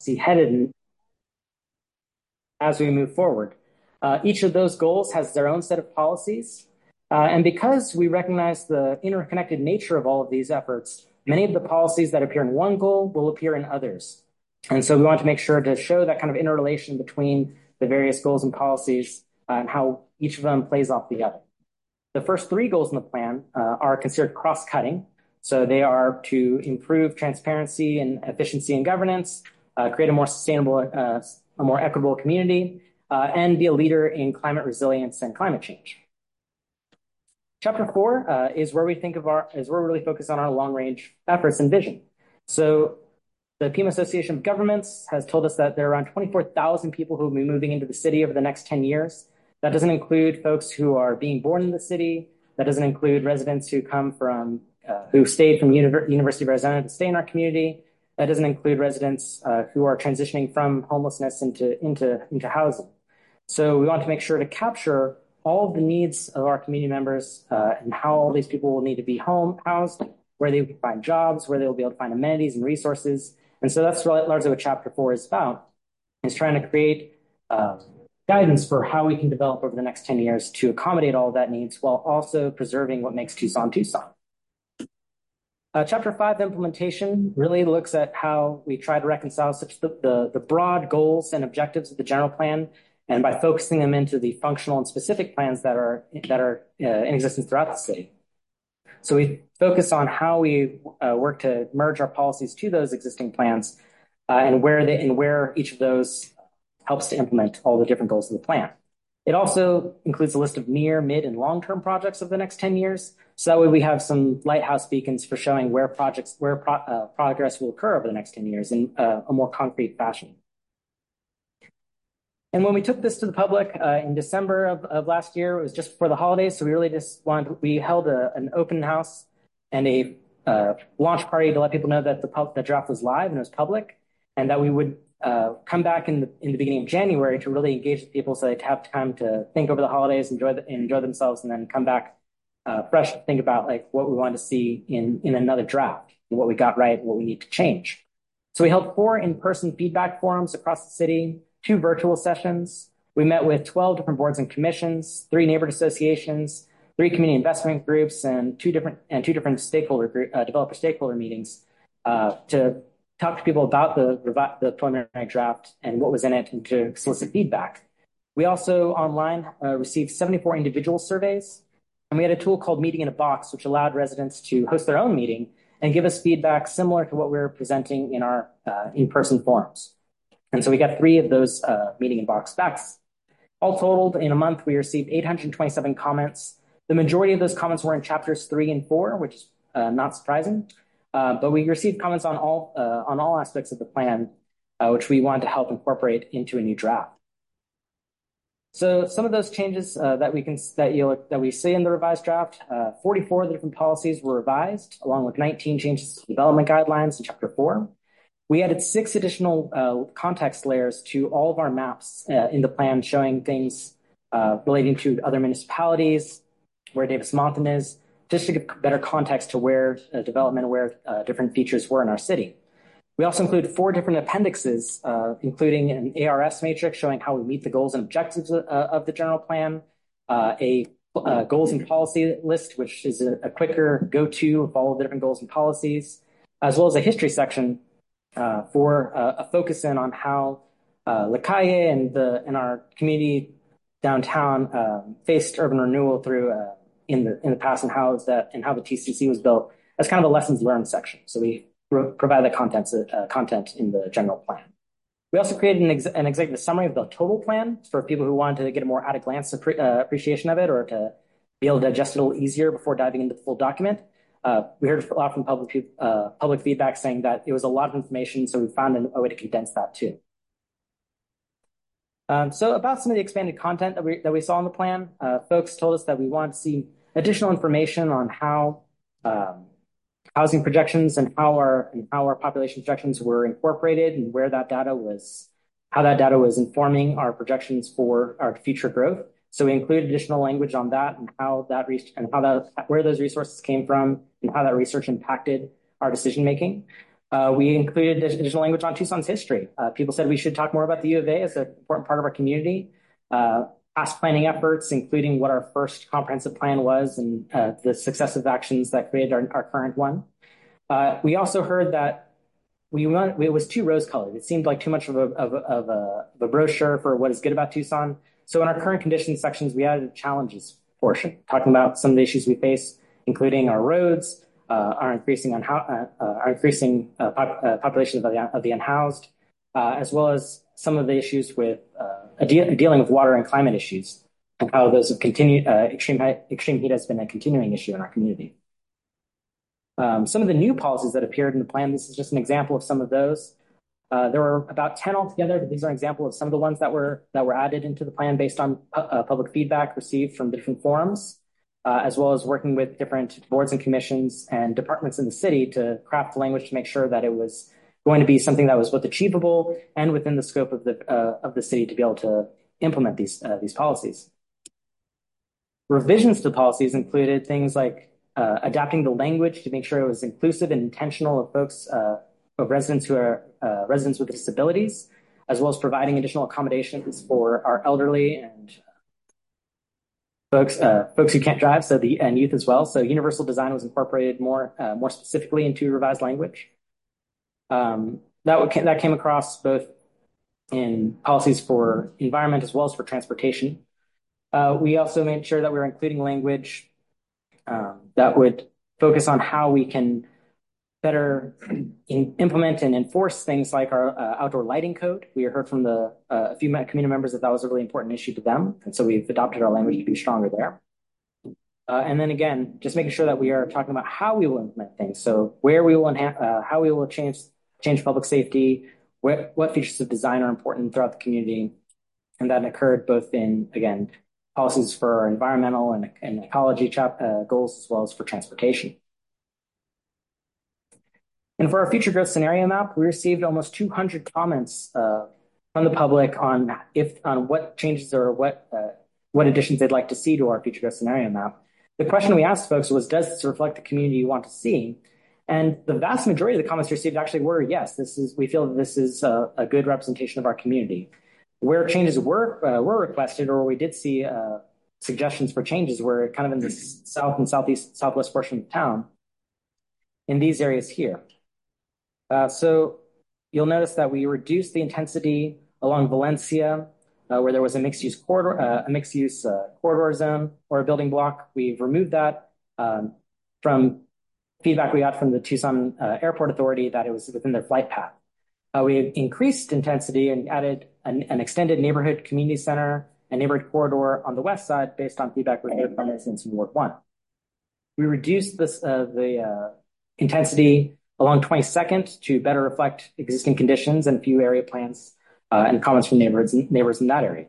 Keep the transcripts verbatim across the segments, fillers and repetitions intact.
see headed as we move forward. Uh, each of those goals has their own set of policies. Uh, and because we recognize the interconnected nature of all of these efforts, many of the policies that appear in one goal will appear in others. And so we want to make sure to show that kind of interrelation between the various goals and policies uh, and how each of them plays off the other. The first three goals in the plan uh, are considered cross-cutting. So they are to improve transparency and efficiency in governance, uh, create a more sustainable, uh, a more equitable community, uh, and be a leader in climate resilience and climate change. Chapter four uh, is where we think of our, is where we really focus on our long-range efforts and vision. So the Pima Association of Governments has told us that there are around twenty-four thousand people who will be moving into the city over the next ten years. That doesn't include folks who are being born in the city. That doesn't include residents who come from, uh, who stayed from Univer- University of Arizona to stay in our community. That doesn't include residents uh, who are transitioning from homelessness into, into, into housing. So we want to make sure to capture all of the needs of our community members uh, and how all these people will need to be home housed, where they will find jobs, where they will be able to find amenities and resources. And so that's largely what chapter four is about, is trying to create uh, guidance for how we can develop over the next ten years to accommodate all of that needs while also preserving what makes Tucson, Tucson. Uh, chapter five, implementation, really looks at how we try to reconcile such the, the, the broad goals and objectives of the general plan, and by focusing them into the functional and specific plans that are, that are uh, in existence throughout the city. So we focus on how we uh, work to merge our policies to those existing plans uh, and where they, and where each of those helps to implement all the different goals of the plan. It also includes a list of near, mid, and long-term projects over the next ten years. So that way we have some lighthouse beacons for showing where projects, where pro uh, progress will occur over the next ten years in uh, a more concrete fashion. And when we took this to the public uh, in December of, of last year, it was just before the holidays. So we really just wanted, we held a, an open house and a uh, launch party to let people know that the, pub, the draft was live and it was public, and that we would uh, come back in the, in the beginning of January to really engage with people so they'd have time to think over the holidays, enjoy, the, enjoy themselves, and then come back uh, fresh to think about like what we wanted to see in, in another draft and what we got right and what we need to change. So we held four in-person feedback forums across the city, two virtual sessions. We met with twelve different boards and commissions, three neighborhood associations, three community investment groups, and two different and two different stakeholder group, uh, developer stakeholder meetings uh, to talk to people about the, the preliminary draft and what was in it, and to solicit feedback. We also online uh, received seventy-four individual surveys, and we had a tool called Meeting in a Box, which allowed residents to host their own meeting and give us feedback similar to what we were presenting in our uh, in-person forums. And so we got three of those uh, Meeting in Box backs. All totaled, in a month, we received eight hundred twenty-seven comments. The majority of those comments were in chapters three and four, which is uh, not surprising. Uh, but we received comments on all uh, on all aspects of the plan, uh, which we wanted to help incorporate into a new draft. So some of those changes uh, that we can that you that we see in the revised draft, uh, forty-four of the different policies were revised, along with nineteen changes to development guidelines in chapter four. We added six additional uh, context layers to all of our maps uh, in the plan, showing things uh, relating to other municipalities, where Davis-Monthan is, just to give better context to where uh, development, where uh, different features were in our city. We also include four different appendixes, uh, including an A R S matrix showing how we meet the goals and objectives uh, of the general plan, uh, a uh, goals and policy list, which is a, a quicker go-to of all of the different goals and policies, as well as a history section Uh, for uh, a focus in on how uh, La Calle and the and our community downtown uh, faced urban renewal through uh, in the in the past, and how is that and how the T C C was built as kind of a lessons learned section. So we provide the content uh, content in the general plan. We also created an, ex an executive summary of the total plan for people who wanted to get a more at a glance appre uh, appreciation of it, or to be able to digest it a little easier before diving into the full document. Uh, we heard a lot from public, uh, public feedback saying that it was a lot of information, so we found a way to condense that too. Um, so about some of the expanded content that we, that we saw in the plan, uh, folks told us that we wanted to see additional information on how um, housing projections and how our, and how our population projections were incorporated, and where that data was, how that data was informing our projections for our future growth. So we include additional language on that, and how that reached, and how that, where those resources came from, and how that research impacted our decision making. Uh, we included additional language on Tucson's history. Uh, people said we should talk more about the U of A as an important part of our community. Uh, past planning efforts, including what our first comprehensive plan was and uh, the successive actions that created our, our current one. Uh, we also heard that we want, it was too rose-colored. It seemed like too much of a, of, a, of, a, of a brochure for what is good about Tucson. So in our current conditions sections, we added a challenges portion, talking about some of the issues we face, including our roads, uh, our increasing, unha- uh, uh, our increasing uh, pop, uh, population of the, of the unhoused, uh, as well as some of the issues with uh, de- dealing with water and climate issues, and how those have continued. Uh, extreme, extreme heat has been a continuing issue in our community. Um, some of the new policies that appeared in the plan, this is just an example of some of those. Uh, there were about ten altogether, but these are an example of some of the ones that were that were added into the plan based on pu- uh, public feedback received from different forums, uh, as well as working with different boards and commissions and departments in the city to craft the language to make sure that it was going to be something that was both achievable and within the scope of the uh, of the city to be able to implement these uh, these policies. Revisions to policies included things like uh, adapting the language to make sure it was inclusive and intentional of folks, uh, of residents who are uh, residents with disabilities, as well as providing additional accommodations for our elderly and folks uh, folks who can't drive, so the and youth as well. So universal design was incorporated more uh, more specifically into revised language. Um, that that came across both in policies for environment as well as for transportation. Uh, we also made sure that we were including language um, that would focus on how we can better in, implement and enforce things like our uh, outdoor lighting code. We heard from the uh, a few community members that that was a really important issue to them, and so we've adopted our language to be stronger there. Uh, and then again, just making sure that we are talking about how we will implement things. So where we will enhance, uh, how we will change change public safety, where, what features of design are important throughout the community, and that occurred both in again policies for environmental and, and ecology chap, uh, goals as well as for transportation. And for our future growth scenario map, we received almost two hundred comments uh, from the public on if on what changes or what uh, what additions they'd like to see to our future growth scenario map. The question we asked folks was, does this reflect the community you want to see? And the vast majority of the comments received actually were, yes, this is, we feel that this is a, a good representation of our community. Where changes were uh, were requested, or we did see uh, suggestions for changes, were kind of in the south and southeast, southwest portion of town, in these areas here. Uh, so you'll notice that we reduced the intensity along Valencia, uh, where there was a mixed-use corridor, uh, a mixed-use uh, corridor zone or a building block. We've removed that um, from feedback we got from the Tucson uh, Airport Authority that it was within their flight path. Uh, we increased intensity and added an, an extended neighborhood community center and neighborhood corridor on the west side based on feedback we heard from residents in Ward one. We reduced this, uh, the uh, intensity along twenty-second to better reflect existing conditions and a few area plans uh, and comments from neighbors, neighbors in that area.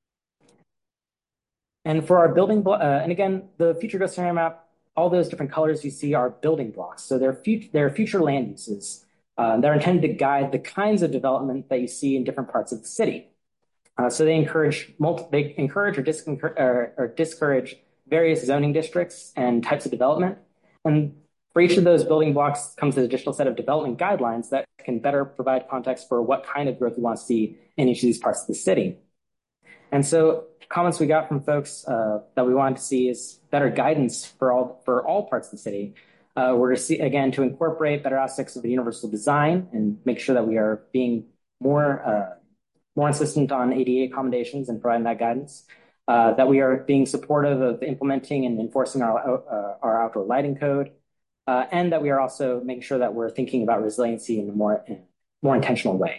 And for our building, uh, and again, the future growth scenario map, all those different colors you see are building blocks. So they're, fut- they're future land uses. Uh, they're intended to guide the kinds of development that you see in different parts of the city. Uh, so they encourage multi- they encourage or, disconcur- or, or discourage various zoning districts and types of development. And for each of those building blocks comes an additional set of development guidelines that can better provide context for what kind of growth we want to see in each of these parts of the city. And so comments we got from folks uh, that we wanted to see is better guidance for all for all parts of the city. Uh, we're to see, again, to incorporate better aspects of the universal design and make sure that we are being more uh, more insistent on A D A accommodations and providing that guidance. Uh, that we are being supportive of implementing and enforcing our uh, our outdoor lighting code, uh, and that we are also making sure that we're thinking about resiliency in a more in a more intentional way.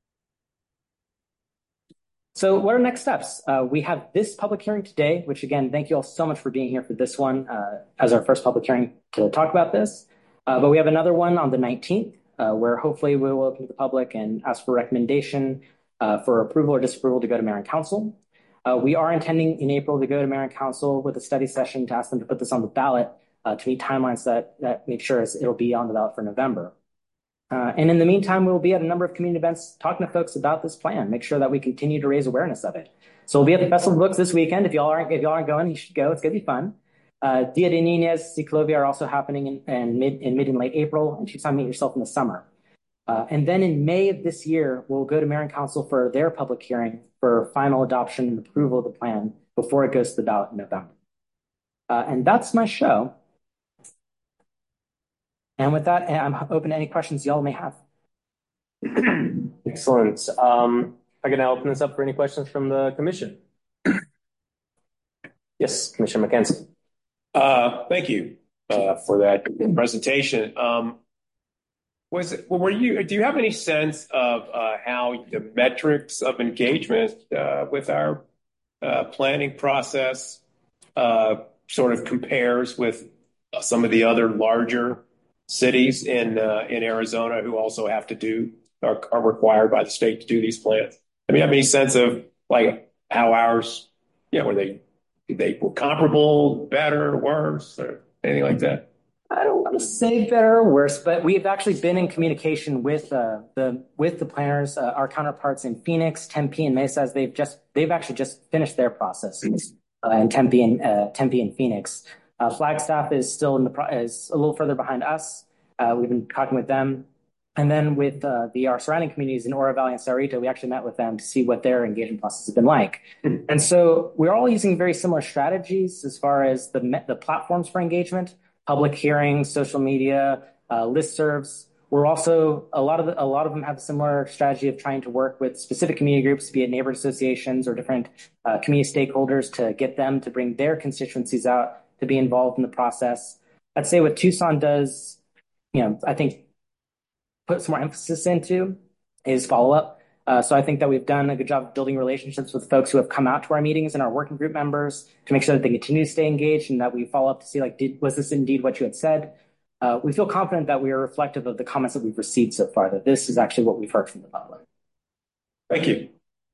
So what are next steps? Uh, we have this public hearing today, which again, thank you all so much for being here for this one uh, as our first public hearing to talk about this. Uh, but we have another one on the nineteenth, uh, where hopefully we will open to the public and ask for recommendation uh, for approval or disapproval to go to Mayor and Council. Uh, we are intending in April to go to Mayor and Council with a study session to ask them to put this on the ballot uh, to meet timelines that, that make sure it'll be on the ballot for November. Uh, and in the meantime, we'll be at a number of community events talking to folks about this plan, make sure that we continue to raise awareness of it. So we'll be at the Festival of Books this weekend. If y'all aren't, if y'all aren't going, you should go. It's going to be fun. Uh, Dia de Niñez, Ciclovia are also happening in, in, mid, in mid and late April, and Tucson Meet Yourself in the summer. Uh, and then in May of this year, we'll go to Mayor and Council for their public hearing for final adoption and approval of the plan before it goes to the ballot in November. Uh, and that's my show. And with that, I'm open to any questions y'all may have. Excellent. Um, I can now open this up for any questions from the commission. Yes, Commissioner McKenzie. Uh, thank you uh, for that presentation. Um, was it, were you? Do you have any sense of uh, how the metrics of engagement uh, with our uh, planning process uh, sort of compares with some of the other larger cities in uh, in Arizona who also have to do are, are required by the state to do these plans? I mean, you have any sense of like how ours, you know, were they they were comparable, better, worse, or anything like that? I don't want to say better or worse, but we've actually been in communication with uh, the with the planners, uh, our counterparts in Phoenix, Tempe, and Mesa. As they've just they've actually just finished their process uh, in Tempe and uh, Tempe and Phoenix. Uh, Flagstaff is still in the pro- is a little further behind us. Uh, we've been talking with them, and then with uh, the our surrounding communities in Oro Valley and Cerrito, we actually met with them to see what their engagement process has been like. Mm-hmm. And so we're all using very similar strategies as far as the the platforms for engagement. Public hearings, social media, uh, listservs. We're also a lot of the, a lot of them have a similar strategy of trying to work with specific community groups, be it neighborhood associations or different uh, community stakeholders, to get them to bring their constituencies out to be involved in the process. I'd say what Tucson does, you know, I think put some more emphasis into is follow up. Uh, so I think that we've done a good job of building relationships with folks who have come out to our meetings and our working group members to make sure that they continue to stay engaged and that we follow up to see, like, did, was this indeed what you had said? Uh, we feel confident that we are reflective of the comments that we've received so far, that this is actually what we've heard from the public. Thank you.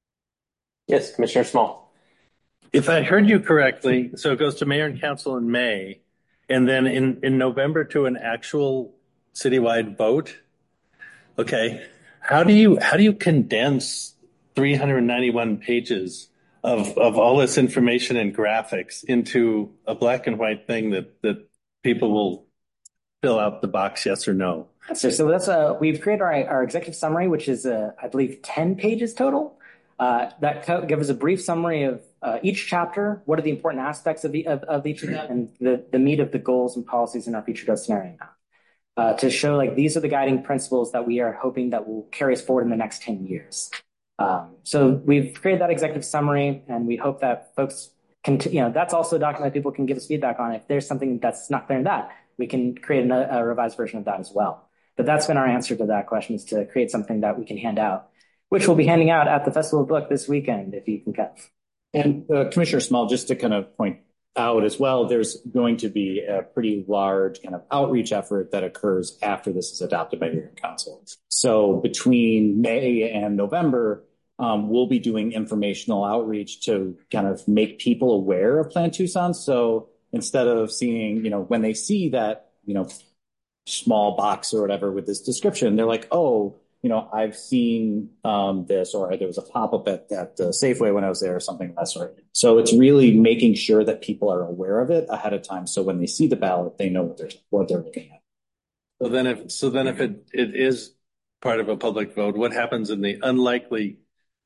Yes, Commissioner Small. If I heard you correctly, so it goes to Mayor and Council in May, and then in, in November to an actual citywide vote. Okay. How do you how do you condense three hundred ninety-one pages of of all this information and graphics into a black and white thing that that people will fill out the box yes or no? So, so that's a we've created our our executive summary, which is uh, I believe ten pages total. Uh, that co- gives us a brief summary of uh, each chapter. What are the important aspects of, the, of, of each of them, and the the meat of the goals and policies in our future growth scenario map. Uh, to show like these are the guiding principles that we are hoping that will carry us forward in the next ten years. Um, so we've created that executive summary, and we hope that folks can, you know, that's also a document that people can give us feedback on. If there's something that's not clear in that, we can create a, a revised version of that as well. But that's been our answer to that question, is to create something that we can hand out, which we'll be handing out at the Festival of Book this weekend, if you can come. And uh, Commissioner Small, just to kind of point out as well, there's going to be a pretty large kind of outreach effort that occurs after this is adopted by Mayor and Council. So between May and November, um, we'll be doing informational outreach to kind of make people aware of Plan Tucson. So instead of seeing, you know, when they see that, you know, small box or whatever with this description, they're like, oh, you know, I've seen um, this, or there was a pop-up at, at uh, Safeway when I was there or something of that sort. So it's really making sure that people are aware of it ahead of time. So when they see the ballot, they know what they're, what they're looking at. So then if, so then if it, it is part of a public vote, what happens in the unlikely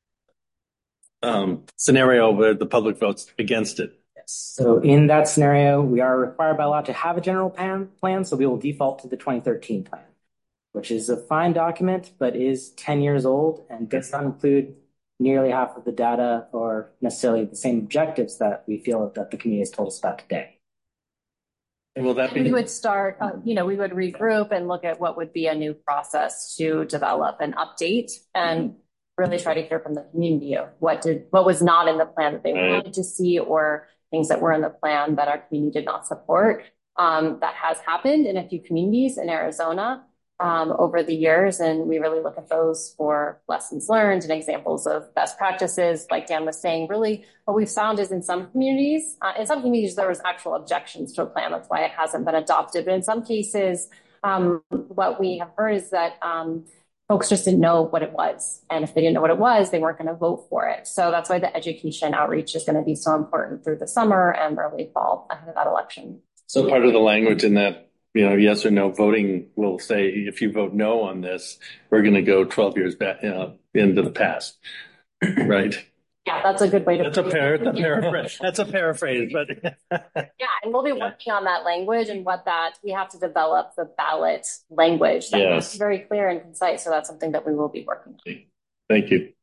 um, scenario where the public votes against it? Yes. So in that scenario, we are required by law to have a general plan, plan so we will default to the twenty thirteen plan, which is a fine document, but is ten years old and does not include nearly half of the data or necessarily the same objectives that we feel that the community has told us about today. And will that be? We would start, uh, you know, we would regroup and look at what would be a new process to develop and update, and really try to hear from the community of what did, what was not in the plan that they wanted to see, or things that were in the plan that our community did not support. Um, that has happened in a few communities in Arizona Um, over the years, and we really look at those for lessons learned and examples of best practices. Like Dan was saying, really what we've found is in some communities, uh, in some communities there was actual objections to a plan. That's why it hasn't been adopted. But in some cases, um, what we have heard is that um, folks just didn't know what it was. And if they didn't know what it was, they weren't going to vote for it. So that's why the education outreach is going to be so important through the summer and early fall ahead of that election. So part of the language in that you know, yes or no voting will say, if you vote no on this, we're going to go twelve years back, you know, into the past. Right. Yeah, that's a good way to. That's a, par- a paraphrase. That's a paraphrase, but yeah, and we'll be working on that language and what that we have to develop the ballot language that yes. is very clear and concise. So that's something that we will be working on. Thank you.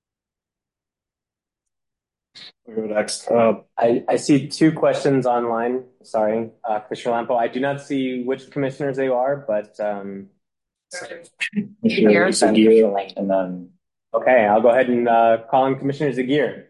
We'll go next. Uh, I, I see two questions online. Sorry, uh, Commissioner Lampo. I do not see which commissioners they are, but um, Commissioner Zaguirre, and then okay, I'll go ahead and uh, call in Commissioner Zaguirre.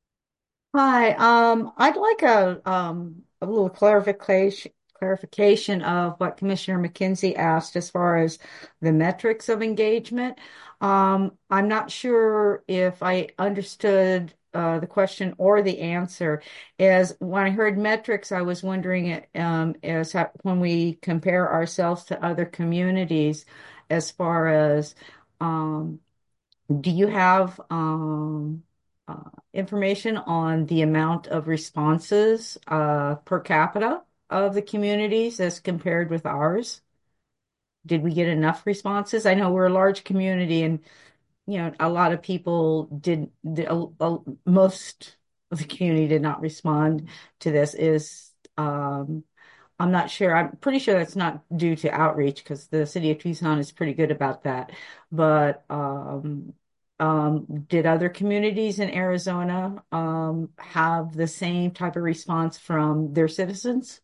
Hi, um, I'd like a um a little clarification clarification of what Commissioner McKenzie asked as far as the metrics of engagement. Um, I'm not sure if I understood uh, the question or the answer. As when I heard metrics, I was wondering um, as how, when we compare ourselves to other communities, as far as um, do you have um, uh, information on the amount of responses uh, per capita of the communities as compared with ours? Did we get enough responses? I know we're a large community, and you know a lot of people did. did uh, uh, most of the community did not respond to this. Is um, I'm not sure. I'm pretty sure that's not due to outreach because the city of Tucson is pretty good about that. But um, um, did other communities in Arizona um, have the same type of response from their citizens?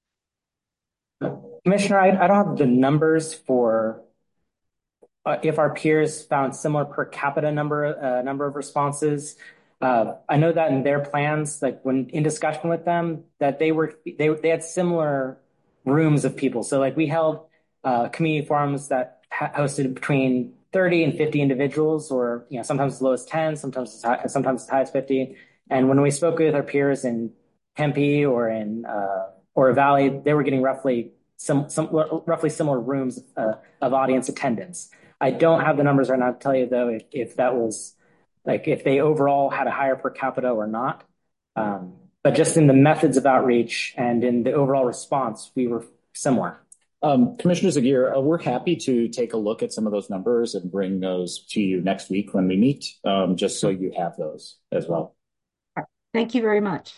Commissioner, I, I don't have the numbers for uh, if our peers found similar per capita number uh, number of responses. Uh, I know that in their plans, like when in discussion with them, that they were they they had similar rooms of people. So like we held uh, community forums that ha- hosted between thirty and fifty individuals, or you know sometimes as low as ten, sometimes as high, sometimes as high as fifty. And when we spoke with our peers in Tempe or in uh, or Valley, they were getting roughly some some roughly similar rooms uh, of audience attendance. I don't have the numbers right now to tell you though if, if that was like if they overall had a higher per capita or not. Um, but just in the methods of outreach and in the overall response, we were similar. Um, Commissioner Zaguirre, uh, we're happy to take a look at some of those numbers and bring those to you next week when we meet, um, just so you have those as well. Thank you very much.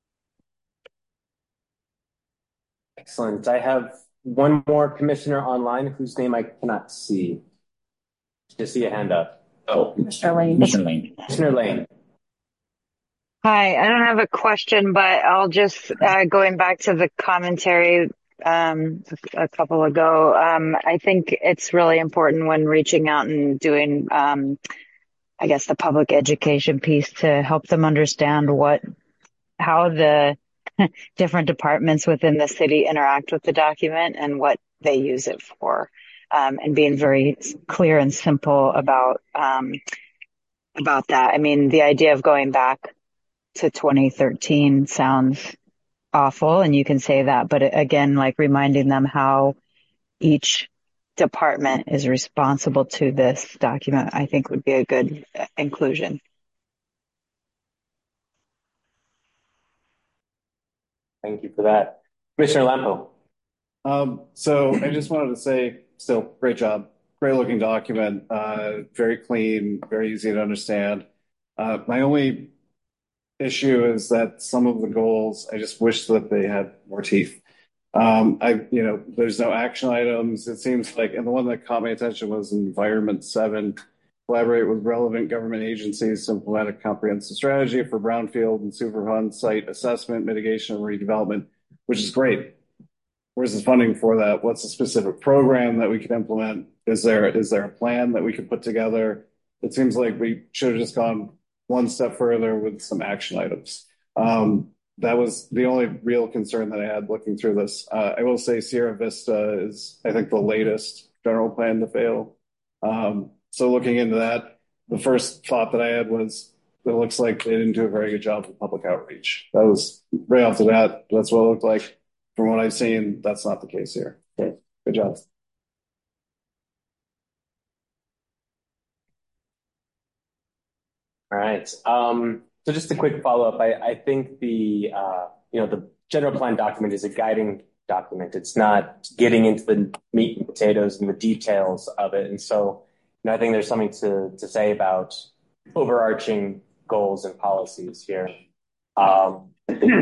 Excellent. I have one more commissioner online whose name I cannot see. Just see a hand up. Oh, Commissioner Lane. Commissioner Lane. Commissioner Lane. Hi, I don't have a question, but I'll just, uh, going back to the commentary um, a couple ago, um, I think it's really important when reaching out and doing, um, I guess, the public education piece to help them understand what, how the different departments within the city interact with the document and what they use it for, um, and being very clear and simple about um, about that. I mean, the idea of going back to twenty thirteen sounds awful, and you can say that, but again, like reminding them how each department is responsible to this document, I think would be a good inclusion. Thank you for that. Commissioner Lampo. Um, so I just wanted to say, still, great job. Great looking document. Uh, very clean, very easy to understand. Uh, my only issue is that some of the goals, I just wish that they had more teeth. Um, I, you know, there's no action items. It seems like, and the one that caught my attention was Environment seven. Collaborate with relevant government agencies to implement a comprehensive strategy for brownfield and Superfund site assessment, mitigation, and redevelopment, which is great. Where's the funding for that? What's the specific program that we could implement? Is there is there a plan that we could put together? It seems like we should have just gone one step further with some action items. Um, that was the only real concern that I had looking through this. Uh, I will say Sierra Vista is, I think, the latest general plan to fail. Um, so looking into that, the first thought that I had was, it looks like they didn't do a very good job with public outreach. That was right off the bat. That's what it looked like. From what I've seen, that's not the case here. Okay. Good job. All right. Um, so just a quick follow-up. I, I think the, uh, you know, the general plan document is a guiding document. It's not getting into the meat and potatoes and the details of it. And so, you know, I think there's something to, to say about overarching goals and policies here. Um,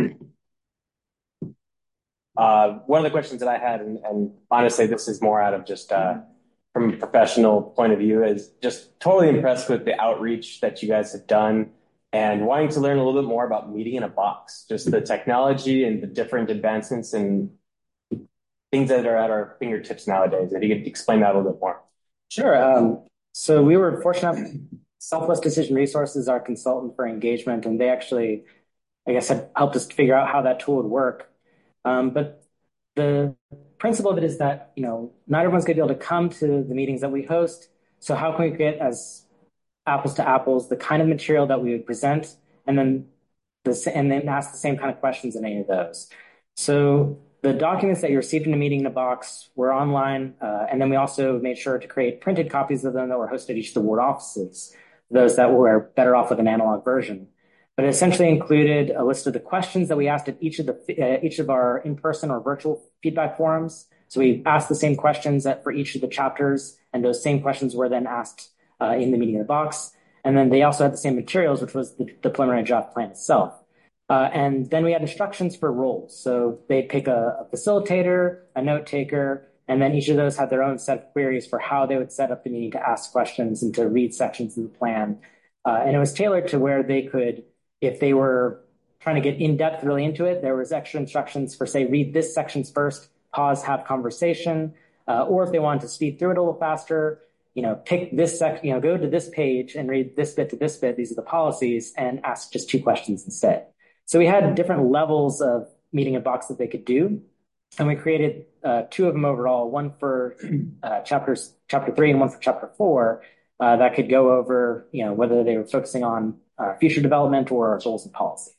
uh, one of the questions that I had, and, and honestly, this is more out of just uh, from a professional point of view, is just totally impressed with the outreach that you guys have done and wanting to learn a little bit more about meeting in a box, just the technology and the different advancements and things that are at our fingertips nowadays. If you could explain that a little bit more. Sure. Um, so we were fortunate. Southwest Decision Resources, our consultant for engagement, and they actually, I guess, had helped us figure out how that tool would work. Um, but the principle of it is that, you know, not everyone's going to be able to come to the meetings that we host. So how can we get as apples to apples the kind of material that we would present, and then this, and then ask the same kind of questions in any of those. So the documents that you received in a meeting in a box were online, uh, and then we also made sure to create printed copies of them that were hosted at each of the ward offices, those that were better off with an analog version. But it essentially included a list of the questions that we asked at each of the uh, each of our in-person or virtual feedback forums. So we asked the same questions that for each of the chapters, and those same questions were then asked uh, in the meeting in the box. And then they also had the same materials, which was the, the preliminary draft plan itself. Uh, and then we had instructions for roles. So they'd pick a, a facilitator, a note taker, and then each of those had their own set of queries for how they would set up the meeting to ask questions and to read sections of the plan. Uh, and it was tailored to where they could, if they were trying to get in depth really into it, there was extra instructions for, say, read this sections first, pause, have conversation. Uh, or if they wanted to speed through it a little faster, you know, pick this section, you know, go to this page and read this bit to this bit. These are the policies, and ask just two questions instead. So we had different levels of meeting in box that they could do. And we created uh, two of them overall, one for uh, chapters, chapter three and one for chapter four, uh, that could go over, you know, whether they were focusing on uh, future development or goals and policies.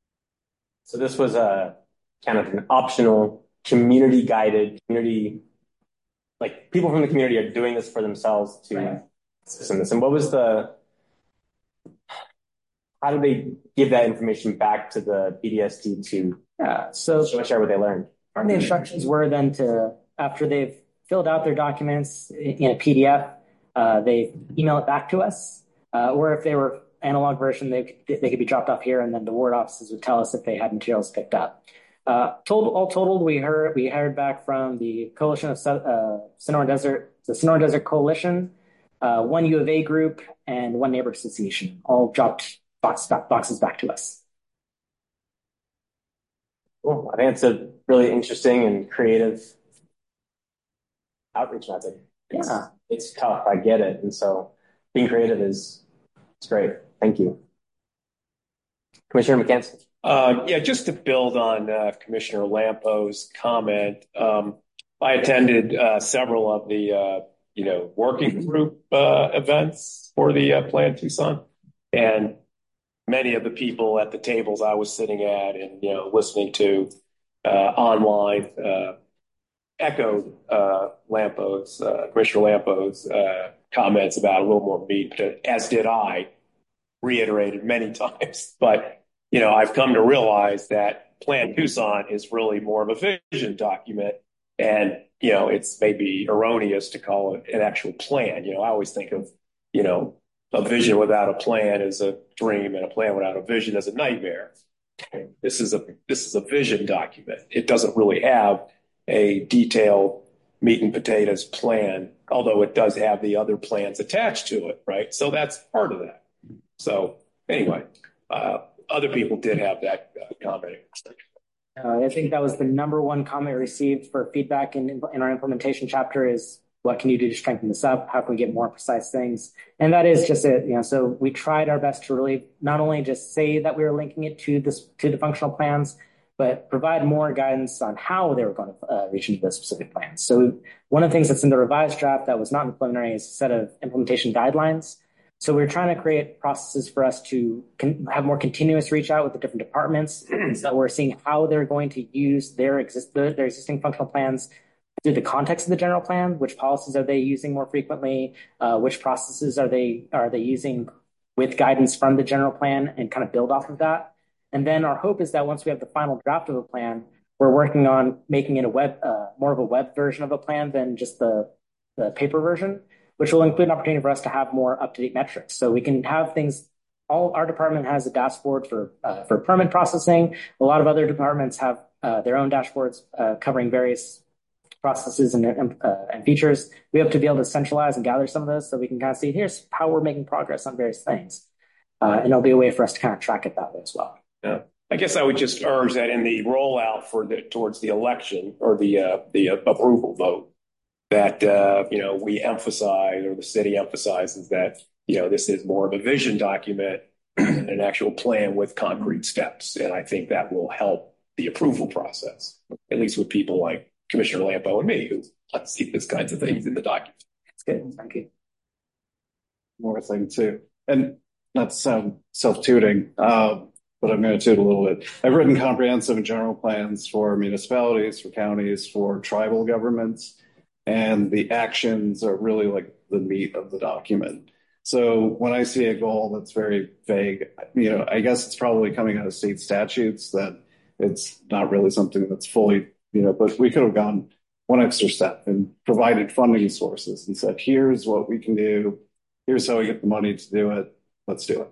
So this was a kind of an optional community guided community, like people from the community are doing this for themselves to right. assist in this. And what was the, how did they give that information back to the B D S T to yeah, so share what they learned? Part of the instructions were then to, after they've filled out their documents in a P D F, uh, they email it back to us. Uh, or if they were analog version, they, they could be dropped off here, and then the ward offices would tell us if they had materials picked up. Uh, total, all totaled, we heard we heard back from the Coalition of uh, Sonoran Desert, the Sonoran Desert Coalition, uh, one U of A group, and one neighbor association, all dropped box, boxes back to us. Cool. I think it's a really interesting and creative outreach method. It's, yeah, it's tough. I get it, and so being creative is it's great. Thank you, Commissioner McKenzie. Uh, yeah, just to build on uh, Commissioner Lampo's comment, um, I attended uh, several of the uh, you know working group uh, events for the uh, Plan Tucson, and many of the people at the tables I was sitting at and you know listening to uh, online uh, echoed uh, Lampo's uh, Commissioner Lampo's uh, comments about a little more meat, as did I, reiterated many times, but. You know, I've come to realize that Plan Tucson is really more of a vision document, and you know, it's maybe erroneous to call it an actual plan. You know, I always think of, you know, a vision without a plan is a dream, and a plan without a vision is a nightmare. This is a this is a vision document. It doesn't really have a detailed meat and potatoes plan, although it does have the other plans attached to it, right? So that's part of that. So anyway. Uh, Other people did have that uh, comment. Uh, I think that was the number one comment received for feedback in, in our implementation chapter is, what can you do to strengthen this up? How can we get more precise things? And that is just it. You know, so we tried our best to really not only just say that we were linking it to this to the functional plans, but provide more guidance on how they were going to uh, reach into those specific plans. So one of the things that's in the revised draft that was not in the preliminary is a set of implementation guidelines. So we're trying to create processes for us to con- have more continuous reach out with the different departments. So we're seeing how they're going to use their, exist- their existing functional plans through the context of the general plan. Which policies are they using more frequently? Uh, which processes are they are they using with guidance from the general plan, and kind of build off of that. And then our hope is that once we have the final draft of a plan, we're working on making it a web, uh, more of a web version of a plan than just the, the paper version, which will include an opportunity for us to have more up-to-date metrics. So we can have things. All our department has a dashboard for uh, for permit processing. A lot of other departments have uh, their own dashboards uh, covering various processes and, uh, and features. We hope to be able to centralize and gather some of those so we can kind of see here's how we're making progress on various things. Uh, and it'll be a way for us to kind of track it that way as well. Yeah. I guess I would just urge that in the rollout for the towards the election or the uh, the uh, approval vote, that uh, you know we emphasize, or the city emphasizes, that you know this is more of a vision document and an actual plan with concrete steps, and I think that will help the approval process, at least with people like Commissioner Lampo and me, who want to see these kinds of things in the document. That's good. Thank you. More thing too, and not to sound self-tooting, um, but I'm going to toot a little bit. I've written comprehensive and general plans for municipalities, for counties, for tribal governments, and the actions are really like the meat of the document. So when I see a goal that's very vague, you know, I guess it's probably coming out of state statutes that it's not really something that's fully, you know, but we could have gone one extra step and provided funding sources and said, here's what we can do. Here's how we get the money to do it. Let's do it.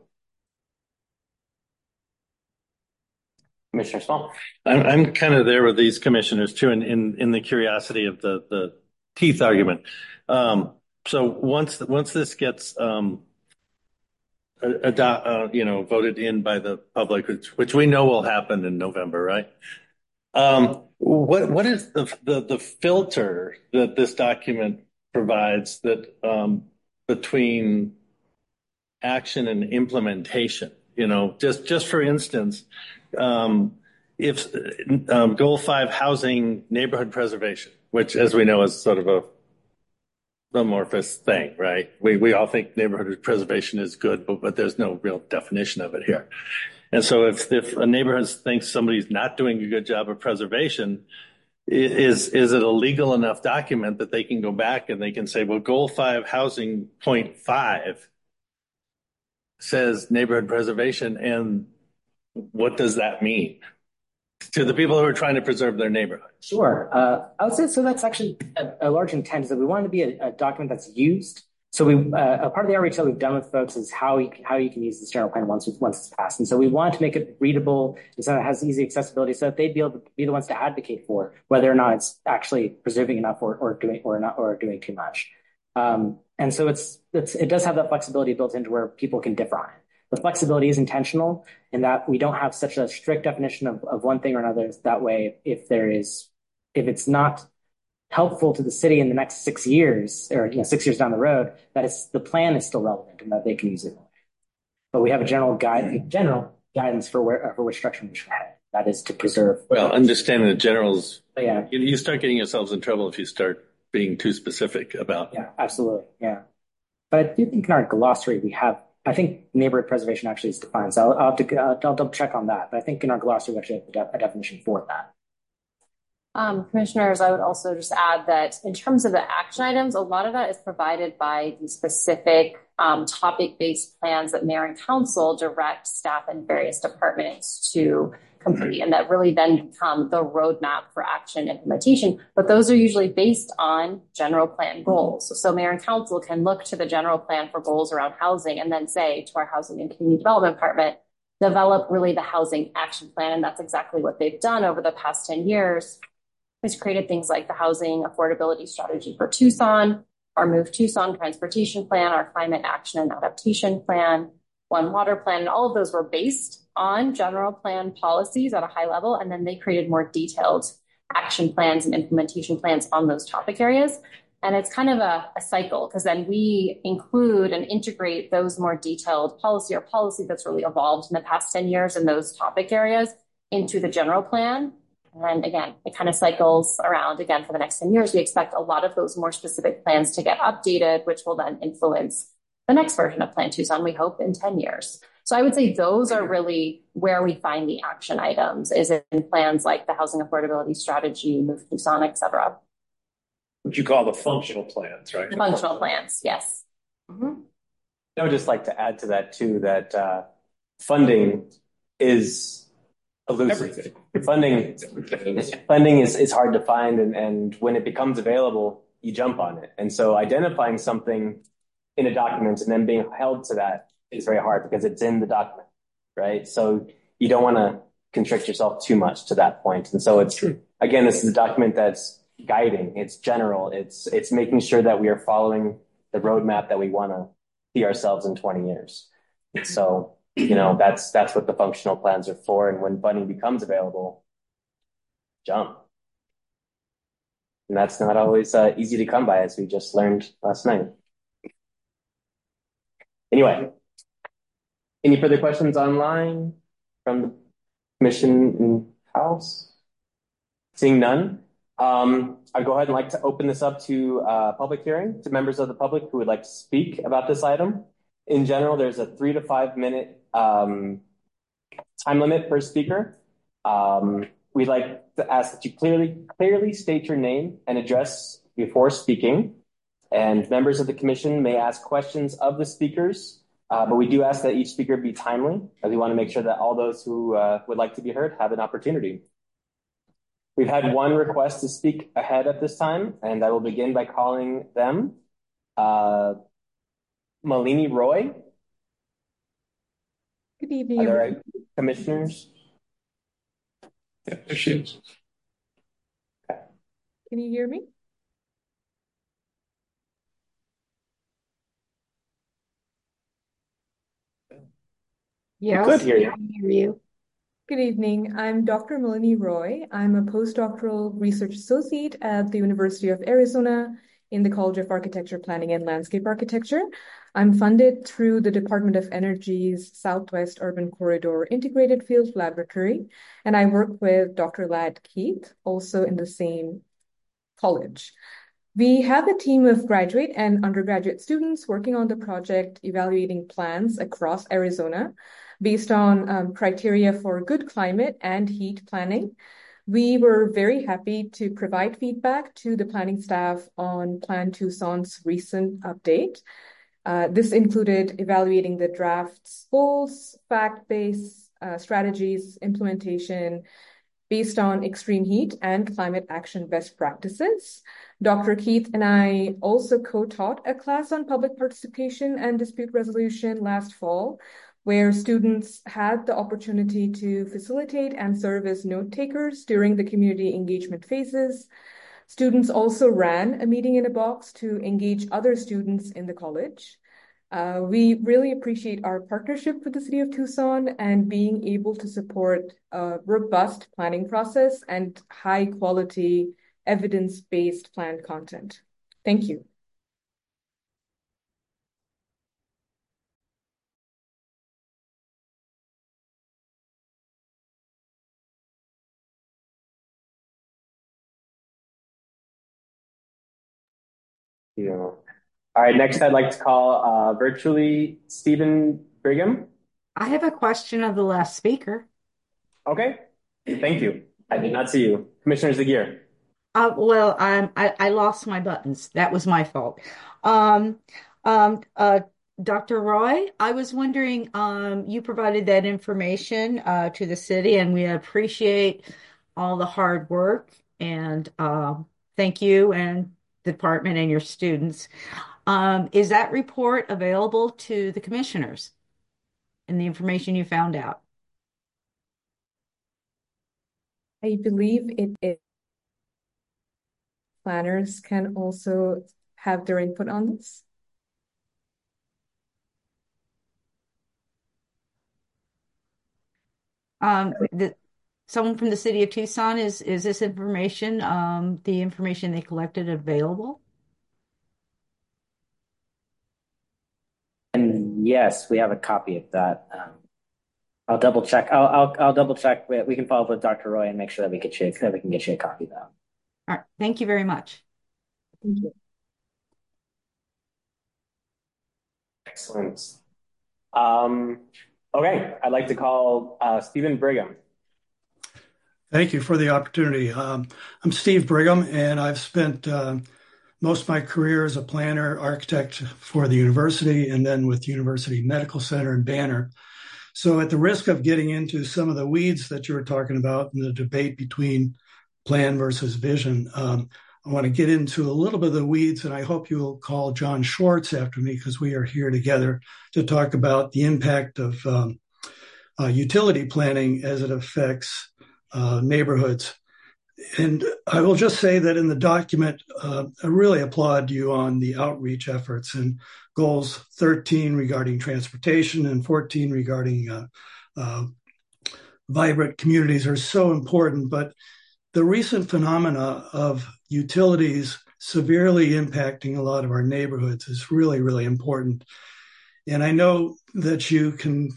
Commissioner Small. I'm, I'm kind of there with these commissioners too, in, in, in the curiosity of the, the teeth argument. Um, so once, once this gets, um, ado- uh, you know, voted in by the public, which, which we know will happen in November, right? Um, what, what is the, the, the filter that this document provides that, um, between action and implementation? You know, just, just for instance, um, if, um, goal five, housing neighborhood preservation, which, as we know, is sort of a amorphous thing, right? We, we all think neighborhood preservation is good, but, but there's no real definition of it here. And so if, if a neighborhood thinks somebody's not doing a good job of preservation, is, is it a legal enough document that they can go back and they can say, well, goal five, housing point five says neighborhood preservation, and what does that mean to the people who are trying to preserve their neighborhood? Sure. Uh, I would say, so that's actually a, a large intent, is that we want it to be a, a document that's used. So we, uh, a part of the outreach that we've done with folks is how you, how you can use this general plan once, once it's passed. And so we want to make it readable so that it has easy accessibility so that they'd be able to be the ones to advocate for whether or not it's actually preserving enough or, or doing, or not, or doing too much. Um, and so it's, it's, it does have that flexibility built into where people can differ on it. The flexibility is intentional in that we don't have such a strict definition of, of one thing or another. That way, if there is, if it's not helpful to the city in the next six years or you know, six years down the road, that it's, the plan is still relevant and that they can use it. But we have a general guide, general guidance for where, for which direction we should head. That is to preserve. Well, understanding the generals, yeah, you, you start getting yourselves in trouble if you start being too specific about. Yeah, absolutely. Yeah. But I do think in our glossary, we have, I think neighborhood preservation actually is defined. So I'll, I'll have to, uh, I'll double check on that. But I think in our glossary, we actually have a, de- a definition for that. Um, commissioners, I would also just add that in terms of the action items, a lot of that is provided by the specific um, topic-based plans that mayor and council direct staff and various departments to complete, and that really then become the roadmap for action implementation. But those are usually based on general plan goals. So, so mayor and council can look to the general plan for goals around housing and then say to our housing and community development department, develop really the housing action plan. And that's exactly what they've done over the past ten years. It's created things like the housing affordability strategy for Tucson, our Move Tucson transportation plan, our climate action and adaptation plan, One Water plan, and all of those were based on general plan policies at a high level. And then they created more detailed action plans and implementation plans on those topic areas. And it's kind of a, a cycle, because then we include and integrate those more detailed policy or policy that's really evolved in the past ten years in those topic areas into the general plan. And again, it kind of cycles around again for the next ten years. We expect a lot of those more specific plans to get updated, which will then influence the next version of Plan Tucson, we hope, in ten years. So I would say those are really where we find the action items, is in plans like the housing affordability strategy, Move Tucson, et cetera. What you call the functional plans, right? Functional plans, yes. Mm-hmm. I would just like to add to that too, that uh, funding is elusive. Everything. Funding, funding is, is hard to find, and, and when it becomes available, you jump on it. And so identifying something in a document and then being held to that is very hard because it's in the document, right? So you don't want to constrict yourself too much to that point. And so it's, True. Again, this is a document that's guiding, it's general, it's it's making sure that we are following the roadmap that we want to see ourselves in twenty years. And so, you know, that's that's what the functional plans are for. And when funding becomes available, jump. And that's not always uh, easy to come by, as we just learned last night. Anyway, any further questions online from the commission and house? Seeing none, um, I'd go ahead and like to open this up to a public hearing to members of the public who would like to speak about this item. In general, there's a three to five minute um, time limit per speaker. Um, we'd like to ask that you clearly clearly state your name and address before speaking. And members of the commission may ask questions of the speakers, uh, but we do ask that each speaker be timely, as we want to make sure that all those who uh, would like to be heard have an opportunity. We've had one request to speak ahead at this time, and I will begin by calling them uh, Malini Roy. Good evening, Are there right commissioners? Yeah, there she is. Can you hear me? Yes, Good, hear you. I can hear you. Good evening. I'm Doctor Malini Roy. I'm a postdoctoral research associate at the University of Arizona in the College of Architecture, Planning, and Landscape Architecture. I'm funded through the Department of Energy's Southwest Urban Corridor Integrated Field Laboratory, and I work with Doctor Ladd Keith, also in the same college. We have a team of graduate and undergraduate students working on the project evaluating plans across Arizona based on um, criteria for good climate and heat planning. We were very happy to provide feedback to the planning staff on Plan Tucson's recent update. Uh, this included evaluating the draft's goals, fact-based uh, strategies, implementation based on extreme heat and climate action best practices. Doctor Keith and I also co-taught a class on public participation and dispute resolution last fall, where students had the opportunity to facilitate and serve as note takers during the community engagement phases. Students also ran a meeting in a box to engage other students in the college. Uh, we really appreciate our partnership with the City of Tucson and being able to support a robust planning process and high quality evidence-based planned content. Thank you. Yeah. All right, next I'd like to call uh, virtually Stephen Brigham. I have a question of the last speaker. Okay, thank you. I did not see you. Commissioner Zaguirre. Uh, well, um, I, I lost my buttons. That was my fault. Um, um, uh, Doctor Roy, I was wondering, um, you provided that information uh, to the city, and we appreciate all the hard work, and uh, thank you and the department and your students. Um, is that report available to the commissioners and the information you found out? I believe it is. Planners can also have their input on this. Um, the, someone from the city of Tucson, is, is this information, um, the information they collected available? And yes, we have a copy of that. Um, I'll double check. I'll, I'll, I'll double check. We, we can follow up with Doctor Roy and make sure that we get you, that we can get you a copy of that. All right. Thank you very much. Thank you. Excellent. Um, okay, I'd like to call uh, Stephen Brigham. Thank you for the opportunity. Um, I'm Steve Brigham, and I've spent uh, most of my career as a planner, architect for the university, and then with University Medical Center in Banner. So at the risk of getting into some of the weeds that you were talking about in the debate between plan versus vision, um, I want to get into a little bit of the weeds, and I hope you will call John Schwartz after me because we are here together to talk about the impact of um, uh, utility planning as it affects uh, neighborhoods. And I will just say that in the document, uh, I really applaud you on the outreach efforts and goals thirteen regarding transportation and fourteen regarding uh, uh, vibrant communities are so important. But the recent phenomena of utilities severely impacting a lot of our neighborhoods is really, really important. And I know that you can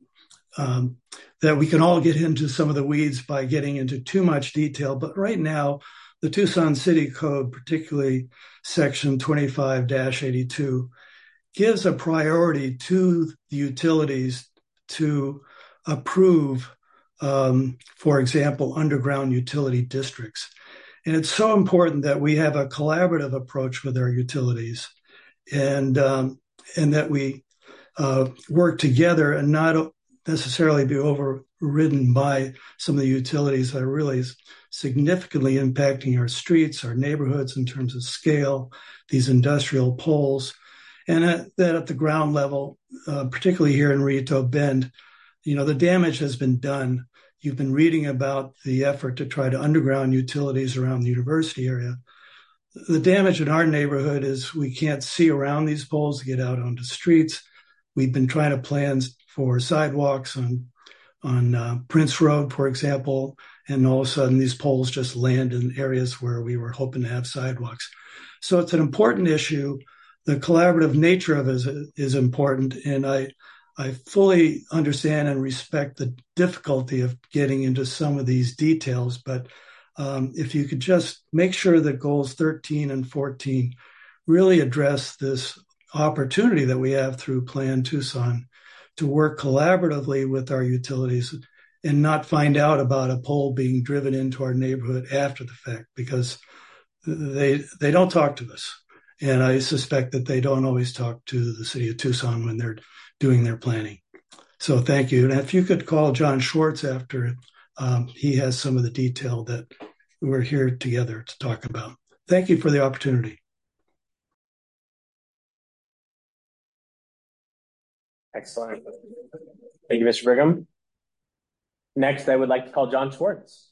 um, that we can all get into some of the weeds by getting into too much detail. But right now, the Tucson City Code, particularly Section twenty-five dash eighty-two, gives a priority to the utilities to approve, um, for example, underground utility districts. And it's so important that we have a collaborative approach with our utilities and, um, and that we uh, work together and not necessarily be overridden by some of the utilities that are really significantly impacting our streets, our neighborhoods in terms of scale, these industrial poles. And at, that at the ground level, uh, particularly here in Rito Bend, you know, the damage has been done. You've been reading about the effort to try to underground utilities around the university area. The damage in our neighborhood is we can't see around these poles to get out onto streets. We've been trying to plan for sidewalks on on uh, Prince Road, for example, and all of a sudden these poles just land in areas where we were hoping to have sidewalks. So it's an important issue. The collaborative nature of it is, is important, and I I fully understand and respect the difficulty of getting into some of these details, but um, if you could just make sure that goals thirteen and fourteen really address this opportunity that we have through Plan Tucson to work collaboratively with our utilities and not find out about a pole being driven into our neighborhood after the fact, because they they don't talk to us. And I suspect that they don't always talk to the city of Tucson when they're doing their planning. So thank you. And if you could call John Schwartz after, um, he has some of the detail that we're here together to talk about. Thank you for the opportunity. Excellent. Thank you, Mister Brigham. Next, I would like to call John Schwartz.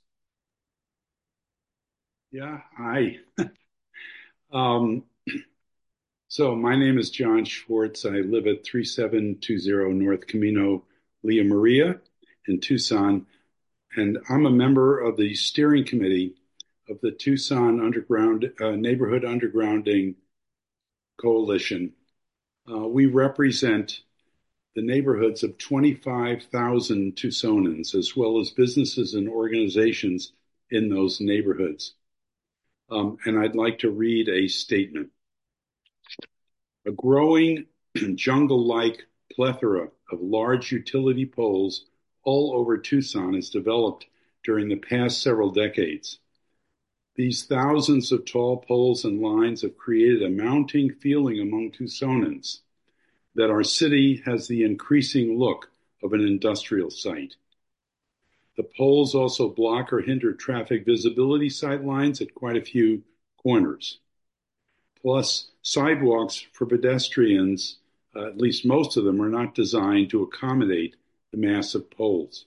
Yeah, hi. um, so my name is John Schwartz. I live at three seven two zero North Camino Leah Maria in Tucson, and I'm a member of the steering committee of the Tucson Underground uh, Neighborhood Undergrounding Coalition. Uh, we represent the neighborhoods of twenty-five thousand Tucsonans, as well as businesses and organizations in those neighborhoods. Um, and I'd like to read a statement. A growing jungle-like plethora of large utility poles all over Tucson has developed during the past several decades. These thousands of tall poles and lines have created a mounting feeling among Tucsonans that our city has the increasing look of an industrial site. The poles also block or hinder traffic visibility sight lines at quite a few corners. Plus, sidewalks for pedestrians, uh, at least most of them, are not designed to accommodate the massive poles.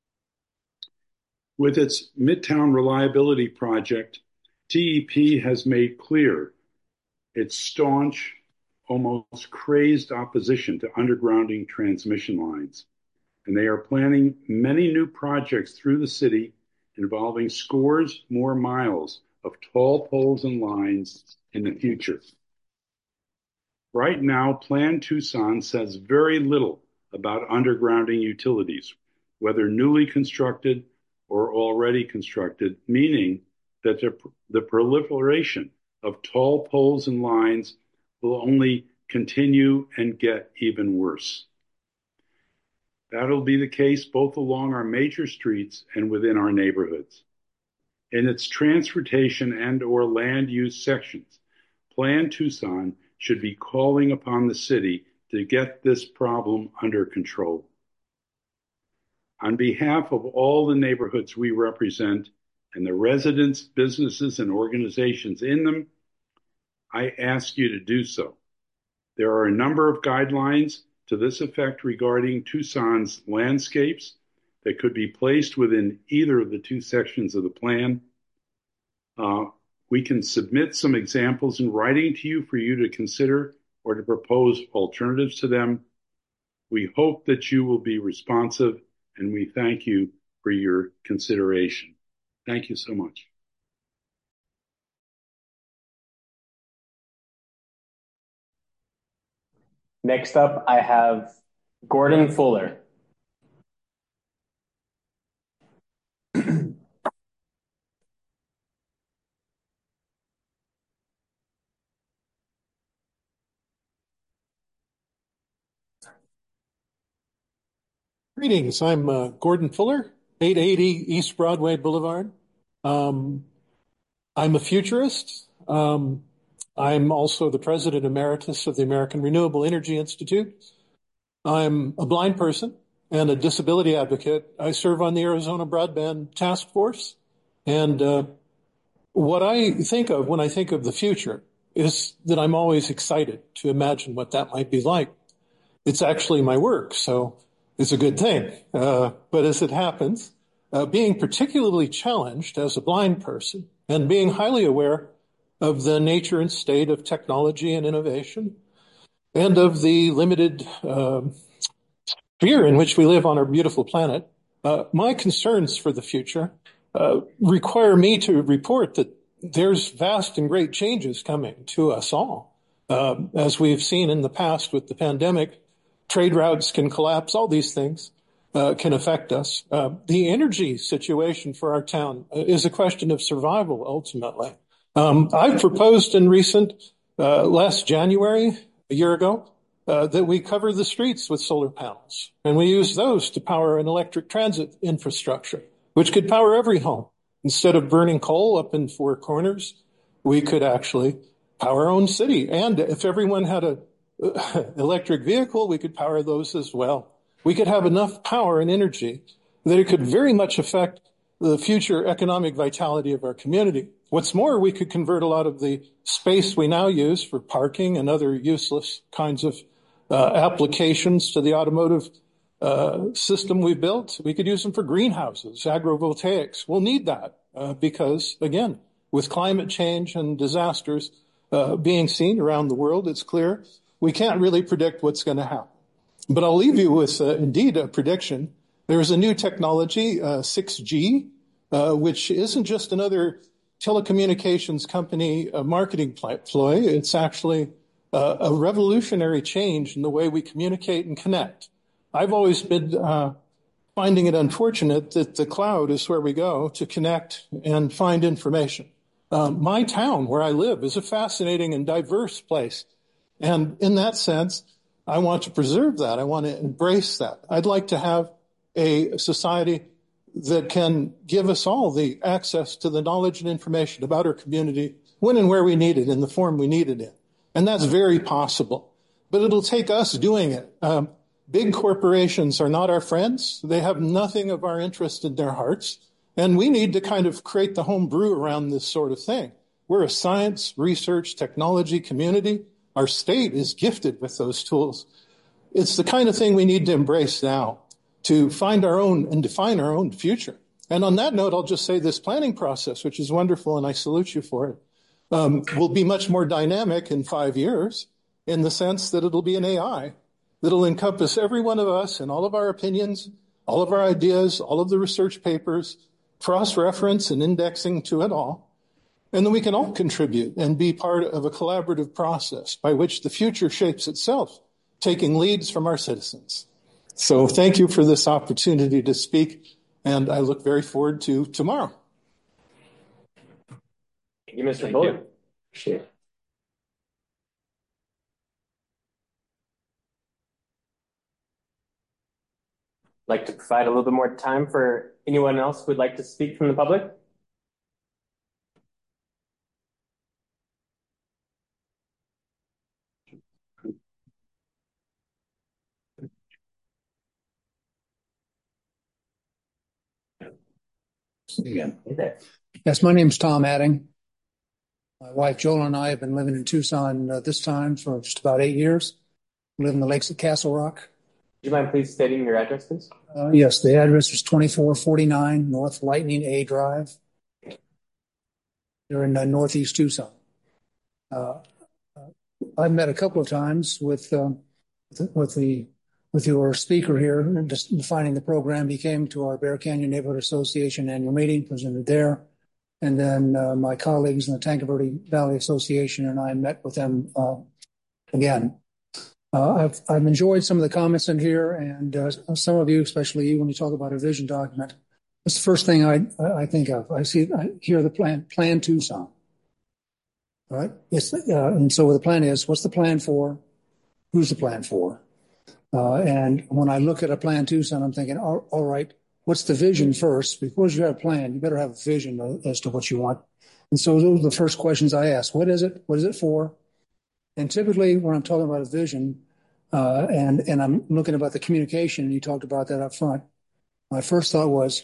With its Midtown Reliability Project, T E P has made clear its staunch, almost crazed opposition to undergrounding transmission lines. And they are planning many new projects through the city involving scores more miles of tall poles and lines in the future. Right now, Plan Tucson says very little about undergrounding utilities, whether newly constructed or already constructed, meaning that the, the proliferation of tall poles and lines will only continue and get even worse. That'll be the case both along our major streets and within our neighborhoods. In its transportation and or land use sections, Plan Tucson should be calling upon the city to get this problem under control. On behalf of all the neighborhoods we represent and the residents, businesses, and organizations in them, I ask you to do so. There are a number of guidelines to this effect regarding Tucson's landscapes that could be placed within either of the two sections of the plan. Uh, we can submit some examples in writing to you for you to consider or to propose alternatives to them. We hope that you will be responsive, and we thank you for your consideration. Thank you so much. Next up, I have Gordon Fuller. Greetings. I'm uh, Gordon Fuller, eight eighty East Broadway Boulevard. Um, I'm a futurist. Um, I'm also the president emeritus of the American Renewable Energy Institute. I'm a blind person and a disability advocate. I serve on the Arizona Broadband Task Force. And uh, what I think of when I think of the future is that I'm always excited to imagine what that might be like. It's actually my work, so it's a good thing. Uh, but as it happens, uh, being particularly challenged as a blind person and being highly aware of the nature and state of technology and innovation and of the limited uh, sphere in which we live on our beautiful planet, uh, my concerns for the future uh, require me to report that there's vast and great changes coming to us all. Uh, as we've seen in the past with the pandemic, trade routes can collapse. All these things uh, can affect us. Uh, the energy situation for our town is a question of survival, ultimately. Um, I've proposed in recent, uh, last January, a year ago, uh, that we cover the streets with solar panels, and we use those to power an electric transit infrastructure, which could power every home. Instead of burning coal up in Four Corners, we could actually power our own city. And if everyone had a electric vehicle, we could power those as well. We could have enough power and energy that it could very much affect the future economic vitality of our community. What's more, we could convert a lot of the space we now use for parking and other useless kinds of uh, applications to the automotive uh, system we built. We could use them for greenhouses, agrovoltaics. We'll need that uh, because, again, with climate change and disasters uh, being seen around the world, it's clear we can't really predict what's going to happen. But I'll leave you with, uh, indeed, a prediction. There's a new technology, uh, six G, uh, which isn't just another telecommunications company uh, marketing ploy. It's actually uh, a revolutionary change in the way we communicate and connect. I've always been uh, finding it unfortunate that the cloud is where we go to connect and find information. Uh, my town, where I live, is a fascinating and diverse place. And in that sense, I want to preserve that. I want to embrace that. I'd like to have a society that can give us all the access to the knowledge and information about our community when and where we need it in the form we need it in. And that's very possible. But it'll take us doing it. Um, big corporations are not our friends. They have nothing of our interest in their hearts. And we need to kind of create the home brew around this sort of thing. We're a science, research, technology community. Our state is gifted with those tools. It's the kind of thing we need to embrace now to find our own and define our own future. And on that note, I'll just say this planning process, which is wonderful, and I salute you for it, um, will be much more dynamic in five years in the sense that it'll be an A I that'll encompass every one of us and all of our opinions, all of our ideas, all of the research papers, cross-reference and indexing to it all. And then we can all contribute and be part of a collaborative process by which the future shapes itself, taking leads from our citizens. So thank you for this opportunity to speak, and I look very forward to tomorrow. Thank you, Mister Fuller. Appreciate it. I'd like to provide a little bit more time for anyone else who would like to speak from the public. again. Yes, my name's Tom Adding. My wife Joel and I have been living in Tucson uh, this time for just about eight years. We live in the lakes at Castle Rock. Do you mind please stating your address, please? Uh, yes, the address is twenty-four forty-nine North Lightning A Drive. They're in uh, northeast Tucson. Uh, I've met a couple of times with uh, with the with your speaker here, just defining the program. He came to our Bear Canyon Neighborhood Association annual meeting, presented there, and then uh, my colleagues in the Tanque Verde Valley Association and I met with them uh, again. Uh, I've I've enjoyed some of the comments in here, and uh, some of you, especially you, when you talk about a vision document, that's the first thing I I think of. I see, I hear the plan, Plan Tucson. All right. Yes. Uh, and so the plan is, what's the plan for? Who's the plan for? Uh, and when I look at a Plan Tucson, I'm thinking, all, all right, what's the vision first? Before you have a plan, you better have a vision as to what you want. And so those are the first questions I ask. What is it? What is it for? And typically when I'm talking about a vision, uh, and, and I'm looking about the communication, and you talked about that up front, my first thought was,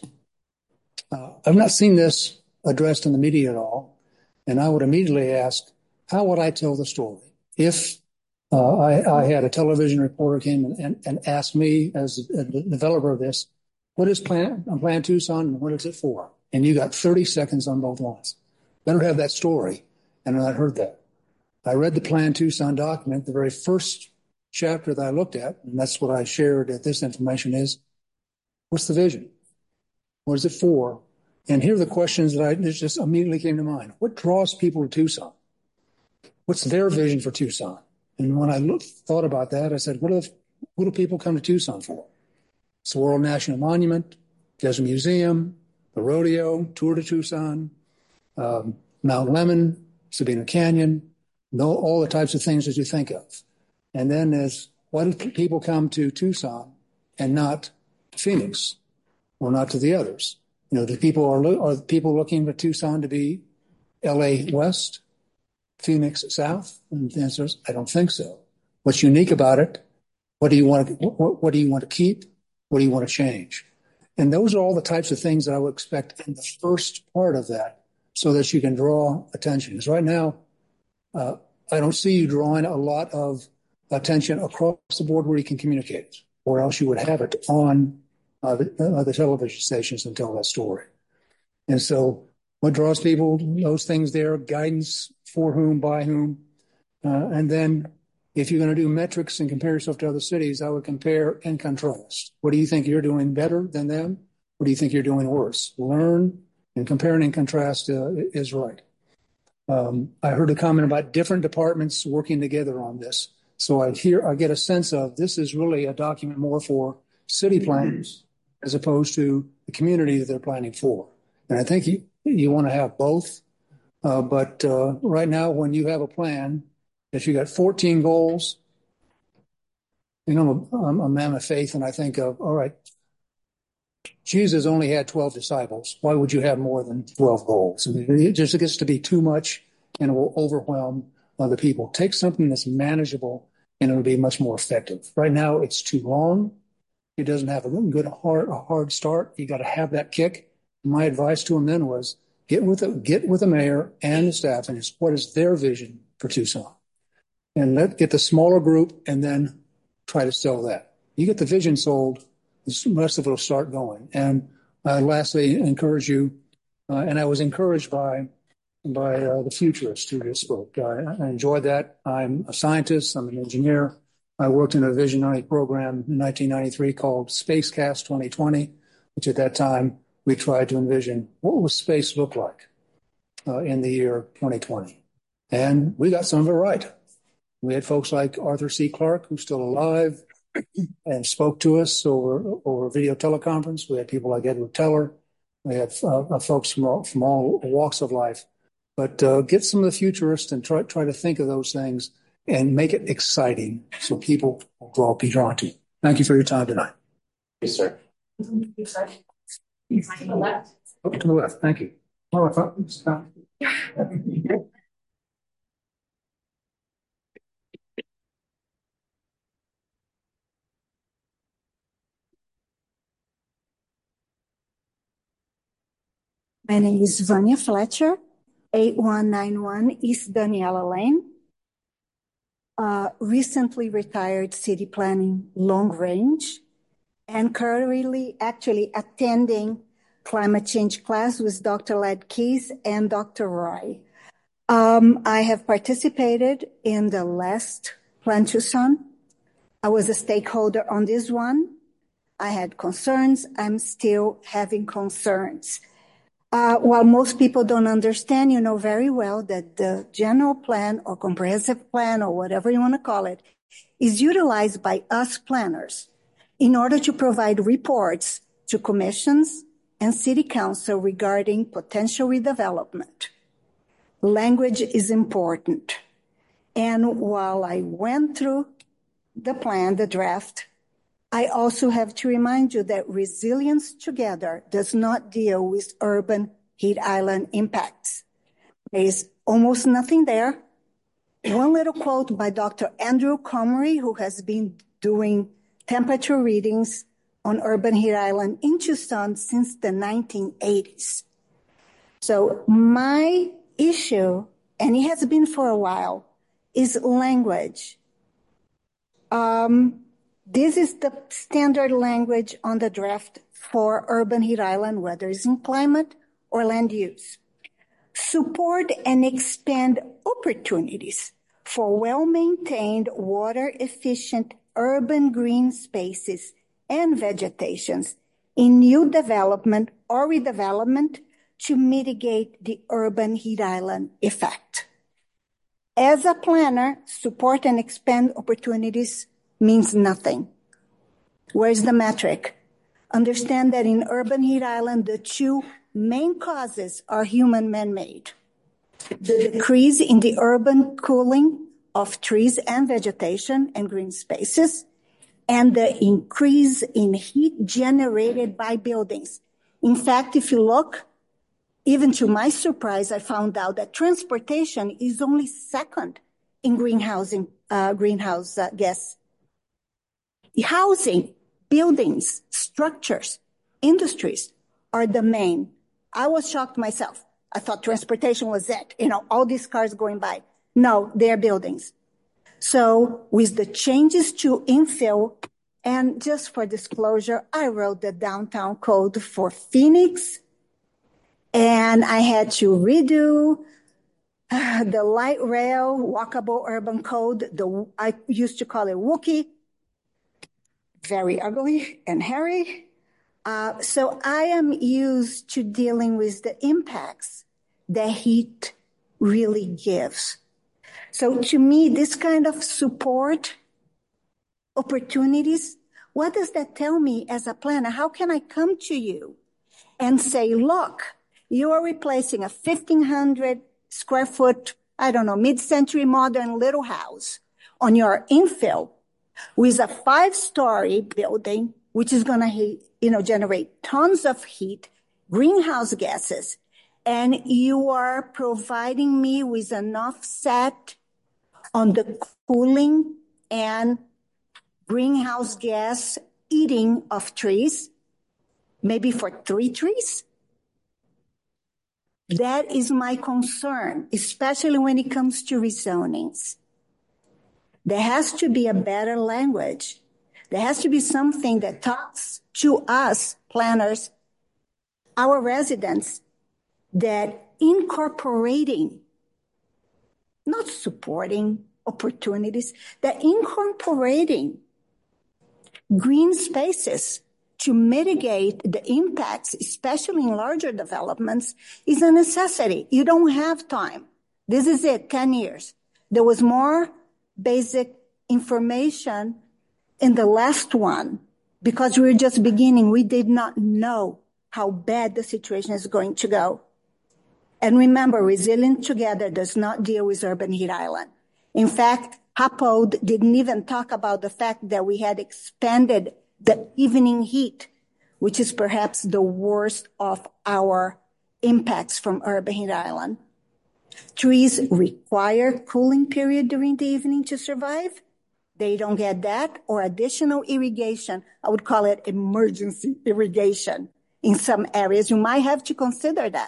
uh, I've not seen this addressed in the media at all. And I would immediately ask, how would I tell the story? If uh, I, I had a television reporter came and, and, and asked me as a, a developer of this, what is Plan, Plan Tucson and what is it for? And you got thirty seconds on both lines. Better have that story. And I heard that. I read the Plan Tucson document, the very first chapter that I looked at, and that's what I shared at this information is, what's the vision? What is it for? And here are the questions that I that just immediately came to mind. What draws people to Tucson? What's their vision for Tucson? And when I looked, thought about that, I said, what do, the, what do people come to Tucson for? It's the World National Monument, Desert Museum, the rodeo, Tour de Tucson, um, Mount Lemmon, Sabina Canyon, no, all the types of things that you think of. And then there's, why do people come to Tucson and not to Phoenix or not to the others? You know, the people are, are people looking for Tucson to be L A West, Phoenix South? And the answer is, I don't think so. What's unique about it? What do you want to, what, what do you want to keep? What do you want to change? And those are all the types of things that I would expect in the first part of that so that you can draw attention. Because right now, uh, I don't see you drawing a lot of attention across the board where you can communicate, or else you would have it on Uh, the, uh, the television stations and tell that story. And so what draws people, those things there, guidance for whom, by whom. Uh, and then if you're going to do metrics and compare yourself to other cities, I would compare and contrast. What do you think you're doing better than them? What do you think you're doing worse? Learn, and comparing and contrast uh, is right. Um, I heard a comment about different departments working together on this. So I hear, I get a sense of this is really a document more for city planners as opposed to the community that they're planning for. And I think you, you want to have both. Uh, but uh, right now, when you have a plan, if you got fourteen goals, you know, I'm a man of faith, and I think of, all right, Jesus only had twelve disciples. Why would you have more than twelve goals? I mean, it just gets to be too much, and it will overwhelm other people. Take something that's manageable, and it'll be much more effective. Right now, it's too long. It doesn't have a good hard, a hard start. You got to have that kick. My advice to him then was get with the, get with the mayor and the staff, and what is their vision for Tucson, and let get the smaller group, and then try to sell that. You get the vision sold, the rest of it will start going. And uh, lastly, encourage you, uh, and I was encouraged by by uh, the futurists who just spoke. I, I enjoyed that. I'm a scientist. I'm an engineer. I worked in a visionary program in nineteen ninety-three called Spacecast twenty twenty, which at that time we tried to envision what would space look like uh, in the year twenty twenty. And we got some of it right. We had folks like Arthur C. Clarke, who's still alive, and spoke to us over over video teleconference. We had people like Edward Teller. We had uh, folks from all, from all walks of life. But uh, get some of the futurists and try try to think of those things and make it exciting so people will draw, be drawn to. Thank you for your time tonight. Yes, sir. Oh, to the left. Oh, to the left. Thank you. Oh, I thought it was not. My name is Vania Fletcher, eight one nine one East Daniela Lane. Uh, recently retired city planning long range and currently actually attending climate change class with Doctor Led Keys and Doctor Roy. Um, I have participated in the last Plan Tucson. I was a stakeholder on this one. I had concerns. I'm still having concerns. Uh, while most people don't understand, you know very well that the general plan or comprehensive plan or whatever you want to call it is utilized by us planners in order to provide reports to commissions and city council regarding potential redevelopment. Language is important. And while I went through the plan, the draft, I also have to remind you that Resilience Together does not deal with urban heat island impacts. There is almost nothing there. One little quote by Doctor Andrew Comrie, who has been doing temperature readings on urban heat island in Tucson since the nineteen eighties. So my issue, and it has been for a while, is language. Um, This is the standard language on the draft for urban heat island, whether it's in climate or land use. Support and expand opportunities for well-maintained, water-efficient urban green spaces and vegetations in new development or redevelopment to mitigate the urban heat island effect. As a planner, support and expand opportunities means nothing. Where's the metric? Understand that in urban heat island, the two main causes are human man-made. The decrease in the urban cooling of trees and vegetation and green spaces, and the increase in heat generated by buildings. In fact, if you look, even to my surprise, I found out that transportation is only second in greenhouse, uh, greenhouse uh, gas. Housing, buildings, structures, industries are the main. I was shocked myself. I thought transportation was it. You know, all these cars going by. No, they're buildings. So with the changes to infill, and just for disclosure, I wrote the downtown code for Phoenix, and I had to redo uh, the light rail walkable urban code. The I used to call it Wookiee. Very ugly and hairy. Uh, so I am used to dealing with the impacts that heat really gives. So to me, this kind of support opportunities, what does that tell me as a planner? How can I come to you and say, look, you are replacing a fifteen hundred square foot, I don't know, mid-century modern little house on your infill with a five-story building, which is going to, you know, generate tons of heat, greenhouse gases, and you are providing me with an offset on the cooling and greenhouse gas eating of trees, maybe for three trees. That is my concern, especially when it comes to rezonings. There has to be a better language. There has to be something that talks to us, planners, our residents, that incorporating, not supporting opportunities, that incorporating green spaces to mitigate the impacts, especially in larger developments, is a necessity. You don't have time. This is it, ten years. There was more basic information in the last one because we were just beginning. We did not know how bad the situation is going to go. And remember, Resilient Together does not deal with urban heat island. In fact, HAPOD didn't even talk about the fact that we had expanded the evening heat, which is perhaps the worst of our impacts from urban heat island. Trees require cooling period during the evening to survive. They don't get that, or additional irrigation. I would call it emergency irrigation. In some areas, you might have to consider that.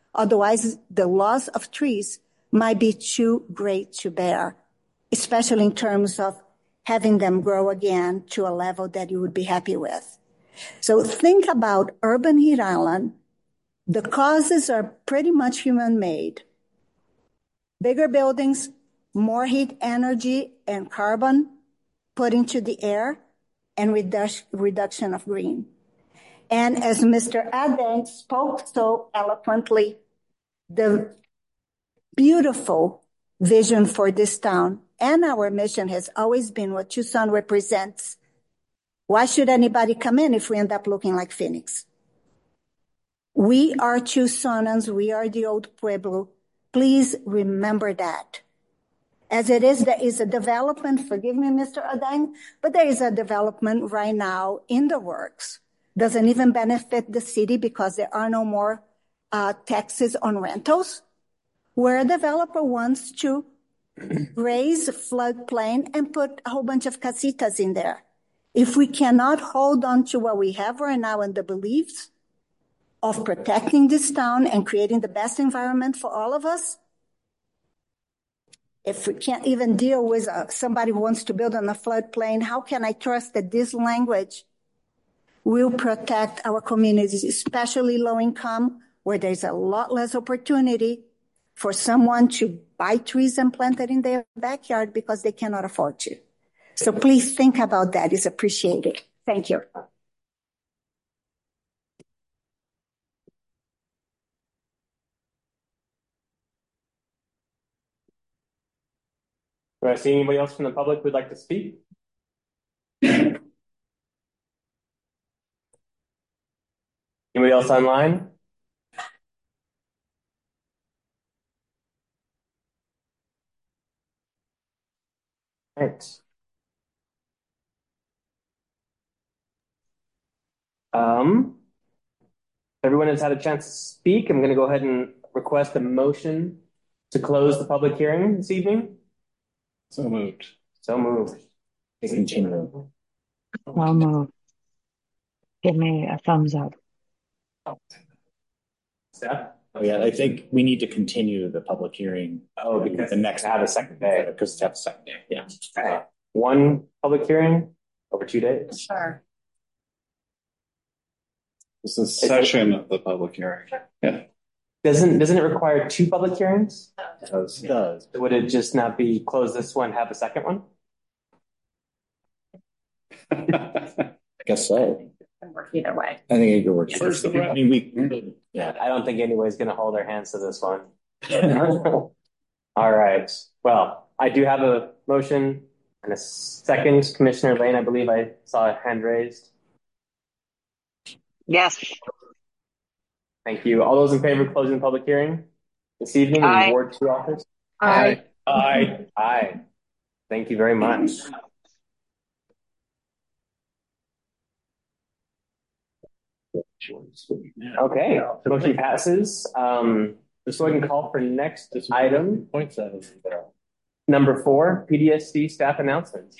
Otherwise, the loss of trees might be too great to bear, especially in terms of having them grow again to a level that you would be happy with. So think about urban heat island. The causes are pretty much human-made. Bigger buildings, more heat energy and carbon put into the air, and redu- reduction of green. And as Mister Adeng spoke so eloquently, the beautiful vision for this town and our mission has always been what Tucson represents. Why should anybody come in if we end up looking like Phoenix? We are Tucsonans. We are the old Pueblo. Please remember that. As it is, there is a development, forgive me, Mister Adeng, but there is a development right now in the works. Doesn't even benefit the city because there are no more uh, taxes on rentals, where a developer wants to raise floodplain and put a whole bunch of casitas in there. If we cannot hold on to what we have right now and the beliefs of protecting this town and creating the best environment for all of us, if we can't even deal with uh, somebody who wants to build on a floodplain, how can I trust that this language will protect our communities, especially low income, where there's a lot less opportunity for someone to buy trees and plant it in their backyard because they cannot afford to. So please think about that. It's appreciated. Thank you. Do I see anybody else from the public who would like to speak? Anybody else online? Right. Um, everyone has had a chance to speak. I'm going to go ahead and request a motion to close the public hearing this evening. So moved. So moved. Continue. Well moved. Give me a thumbs up. Steph? Oh, yeah, I think we need to continue the public hearing. Oh, because the next have a second day. Because it's have a second day. Yeah. Okay. One public hearing over two days. Sure. It's a session of the public hearing. Yeah. Doesn't doesn't it require two public hearings? It does. It does. Would it just not be close this one, have a second one? I guess so. Can work either way. I think it could work. Where's the rep? I mean, we, yeah. I don't think anybody's going to hold their hands to this one. All right. Well, I do have a motion and a second. Commissioner Lane, I believe I saw a hand raised. Yes. Thank you. All those in favor of closing the public hearing this evening in Aye. Ward two office? Aye. Aye. Aye. Thank you very much. Okay, motion passes. Um, let's go ahead and call for next item. Point seven. Number four, P D S D staff announcements.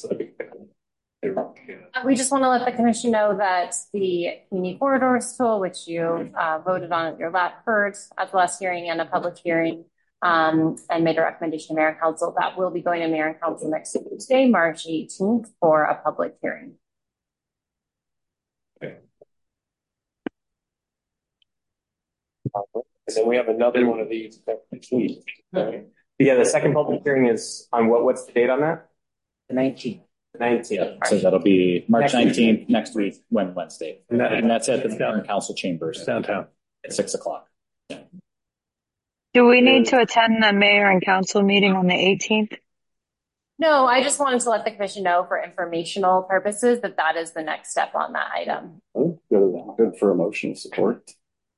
We just want to let the commission know that the community corridors tool, which you uh, voted on at your last heard at the last hearing and a public hearing, um, and made a recommendation to Mayor and Council, that will be going to Mayor and Council next Tuesday, March eighteenth, for a public hearing. Okay. And then we have another one of these next week. Right? Yeah, the second public hearing is on what? What's the date on that? The nineteenth. The nineteenth. Yeah, so that'll be March Next week. nineteenth, next week, when Wednesday. And that- And that's at the Mayor and Council chambers Downtown. at six o'clock. Do we need to attend the mayor and council meeting on the eighteenth? No, I just wanted to let the commission know for informational purposes that that is the next step on that item. Oh, good, good for emotional support.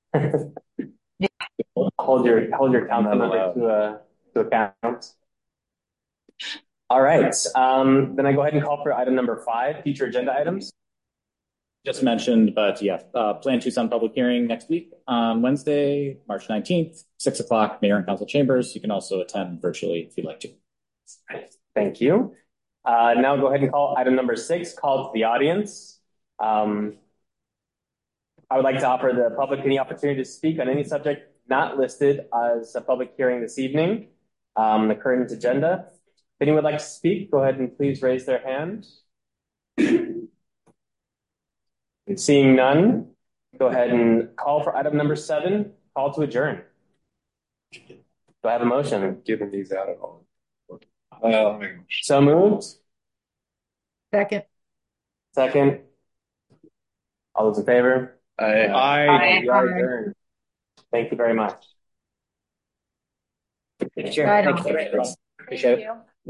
Hold your hold your council member to uh, to account. All right. Um, then I go ahead and call for item number five, future agenda items. Just mentioned, but yeah, uh, Plan Tucson public hearing next week on Wednesday, March nineteenth, six o'clock, Mayor and Council chambers. You can also attend virtually if you'd like to. Thank you. Uh, now go ahead and call item number six, call to the audience. Um, I would like to offer the public any opportunity to speak on any subject not listed as a public hearing this evening on um, the current agenda. If anyone would like to speak, go ahead and please raise their hand. And seeing none, go ahead and call for item number seven, call to adjourn. Do I have a motion? I'm giving these out at all. Uh, so moved. Second. Second. All those in favor? Aye. Aye. We are adjourned. Thank you very much. Thank you. Appreciate it.